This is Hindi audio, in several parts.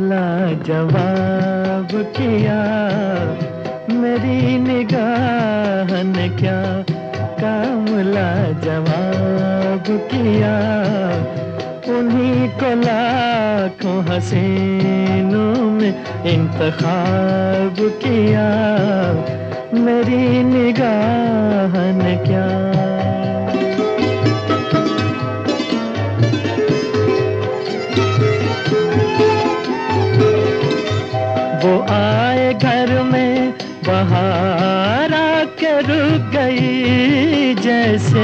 लाजवाब किया, मेरी निगाह ने क्या काम लाजवाब किया। उन्हीं को लाखों हसीनों में इंतखाब किया, मेरी निगाह ने क्या। वो आए घर में बहार आके रुक गई जैसे,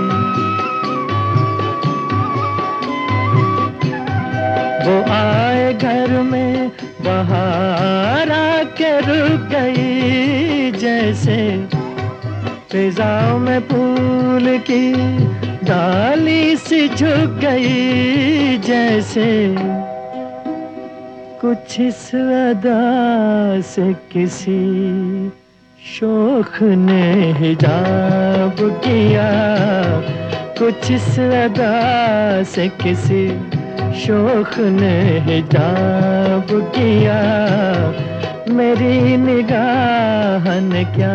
वो आए घर में बहार आके रुक गई जैसे। फिजाओं में फूल की डाली सी झुक गई जैसे। कुछ इस अदा से किसी शौख ने हिजाब किया, कुछ इस अदा से किसी शौख ने हिजाब किया, मेरी निगाह ने क्या।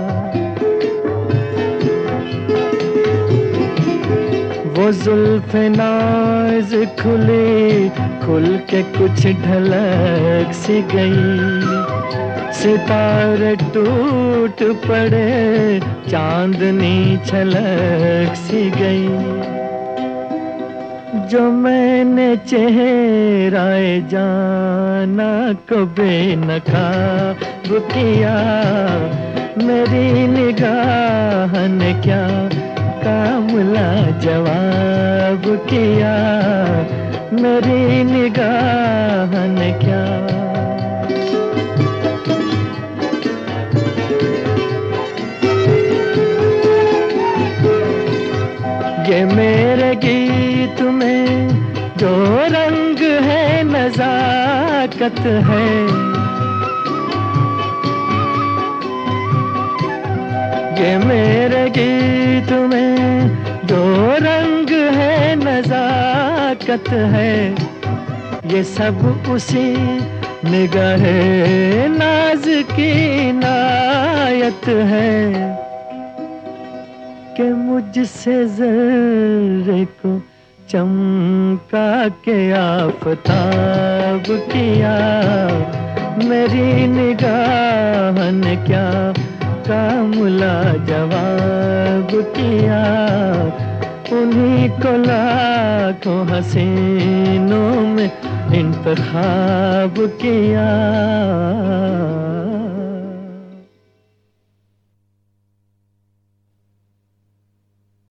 वो जुल्फ़े नाज़ खुली खुल के कुछ ढलक सी गई, सितारे टूट पड़े चांदनी छलक सी गई। जो मैंने चेहराए जाना को बेनकाब किया, मेरी निगाह ने क्या काम लाजवाब किया, मेरी निगाह ने क्या। ये मेरे गीत में जो रंग है नज़ाकत है, ये मेरे गीत में जो रंग है नज़ाकत है। ये सब उसी निगाहे नाज की इनायत है कि मुझसे ज़र्रे को चमका के आफ़ताब किया, मेरी निगाह ने क्या काम लाजवाब किया। उन्हीं को लाखों हसीनों में इंतखाब किया।